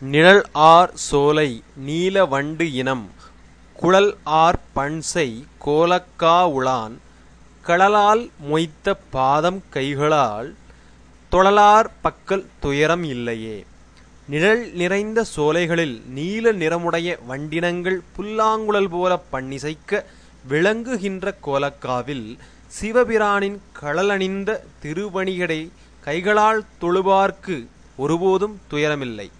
நிழல் ஆர் சோலை நீல வண்டு இனம் குழல் ஆர் பண்சை கோலக்கா உளான் கழலால் மொய்த்த பாதம் கைகளால் தொழலார் பக்கல் துயரம் இல்லையே. நிழல் நிறைந்த சோலைகளில் நீல நிறமுடைய வண்டினங்கள் புல்லாங்குழல் போல பண்ணிசைக்க விளங்குகின்ற கோலக்காவில் சிவபிரானின் கழலணிந்த திருவணிகடை கைகளால் தொழுவார்க்கு ஒருபோதும் துயரமில்லை.